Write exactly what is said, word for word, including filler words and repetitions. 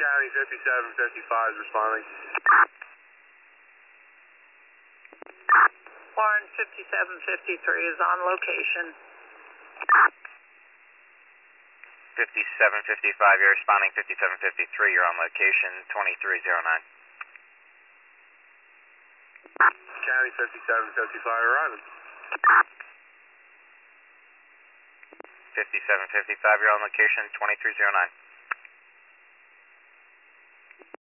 County fifty-seven fifty-five is responding. Warren fifty-seven fifty-three is on location. fifty-seven fifty-five, you're responding. fifty-seven fifty-three, you're on location. twenty-three oh nine. County fifty-seven fifty-five arriving. fifty-seven fifty-five, you're on location. twenty-three oh nine.